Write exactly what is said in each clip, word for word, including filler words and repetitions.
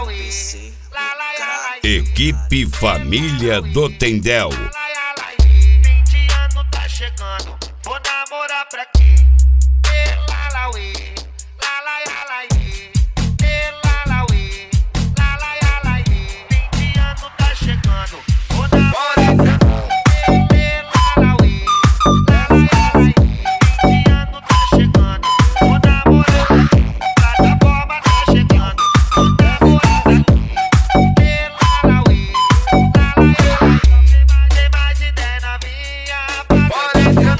Equipe Família do Tendel. vinte anos tá chegando, vou namorar pra quê? Elalauê, lalaialaê, elalauê, lalaialaê. vinte anos tá chegando, vou namorar pra quê? Elalauê, lalaialaê. vinte anos tá chegando, vou namorar pra quê? Plataforma tá chegando, vou namorar pra quê? Elalauê, lalaialaê. Tem mais de dez na minha parede.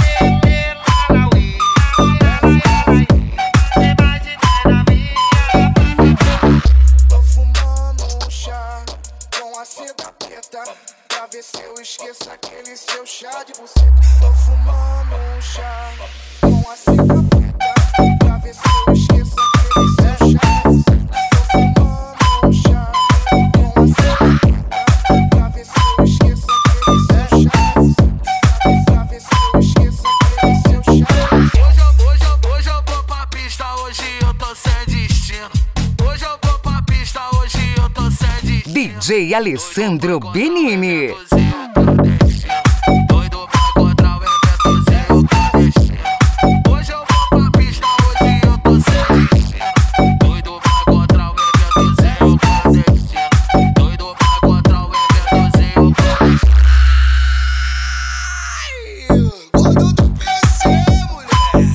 Pra ver se eu esqueço aquele seu chá de buceta. Tô fumando um chá com a cinta preta. Pra ver se eu esqueço aquele seu chá de buceta. Tô fumando um chá com a cinta preta. Pra ver se eu esqueço aquele seu chá de buceta. Pra ver se eu esqueço aquele seu chá de buceta. Hoje eu, hoje eu, hoje eu vou pra pista, hoje eu tô sem destino. Hoje eu vou pra pista, hoje eu tô sem destino. D J Alessandro Benini. Doido pra encontrar o eventozinho clandestino. Hoje eu vou pra pista, hoje eu tô sem destino. Doido pra encontrar o eventozinho clandestino. Doido pra encontrar o eventozinho clandestino. Gordo do P C, mulher.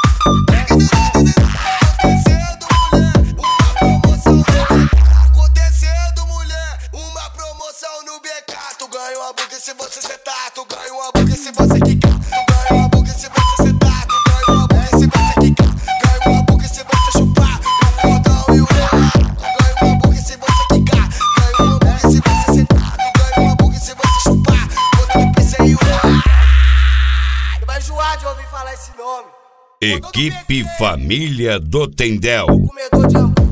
Acontecendo, mulher, uma promoção no B K. Tu ganha uma boca se você sentar, tu ganha uma boca se você quicar. Tu ganha uma boca se você sentar, tu ganha uma boca se você quicar. Ganha uma boca se você chupar, o cordão e o rolar. Tu ganha uma boca se você quicar. Ganha uma boca se você sentar, tu ganha uma boca se você chupar, o cordão do P C e o rolar. Tu vai enjoar de ouvir falar esse nome. Equipe Família do Tendel. Comedor de hambúrguer.